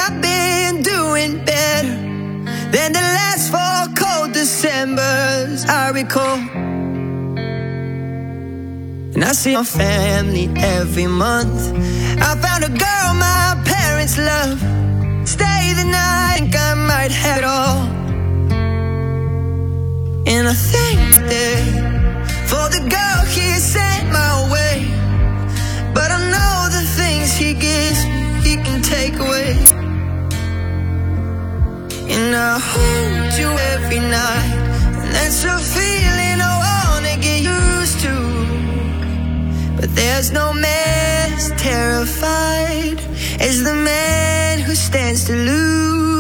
I've been doing better than the last 4 cold Decembers I recall. And I see my family every month. I found a girl my parents love. Stay the night, think I might have it all. And I thank today for the girl he sent my way. But I know the things he gives he can take away. And I hold you every night, and that's a feeling I wanna get used to. But there's no man as terrified as the man who stands to lose.